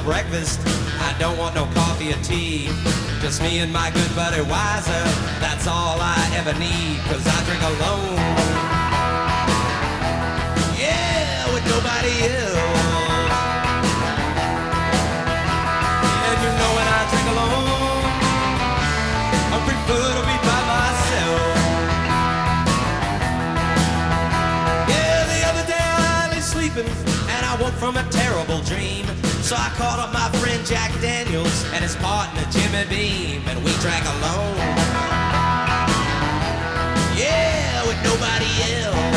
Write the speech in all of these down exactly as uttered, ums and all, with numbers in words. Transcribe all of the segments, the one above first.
breakfast. I don't want no coffee or tea. Just me and my good buddy Wiser. That's all I ever need, cause I drink alone. Yeah, with nobody else. And you know when I drink alone, I prefer to be by myself. Yeah, the other day I lay sleeping and I woke from a terrible dream. So I called up my friend Jack Daniels and his partner Jimmy Beam, and we drank alone. Yeah, with nobody else.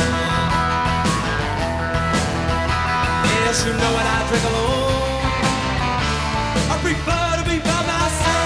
Yes, you know when I drink alone, I prefer to be by myself.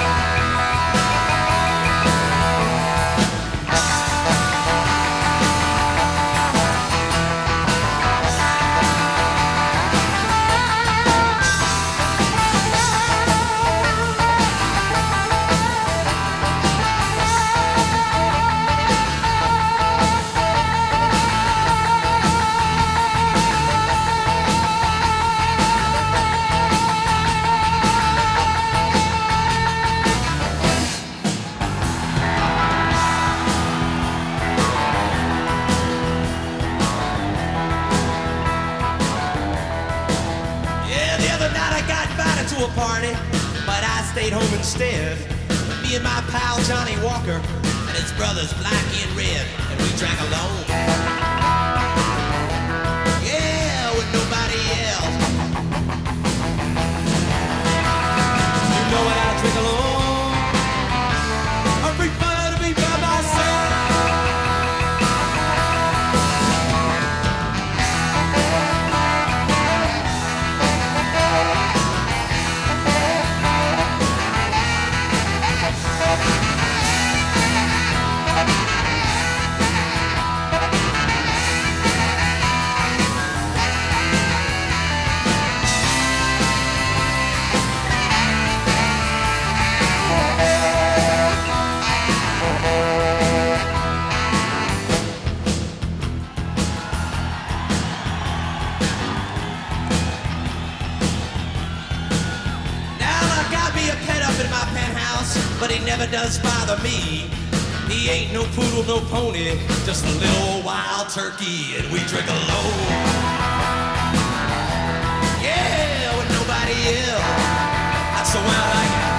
To a party, but I stayed home instead. Me and my pal Johnny Walker and his brothers Blackie and Red, and we drank alone. Yeah, with nobody else. You know when I drink alone, I prefer to be by myself. But he never does bother me. He ain't no poodle, no pony, just a little wild turkey, and we drink alone. Yeah, with nobody else. That's the way I like it.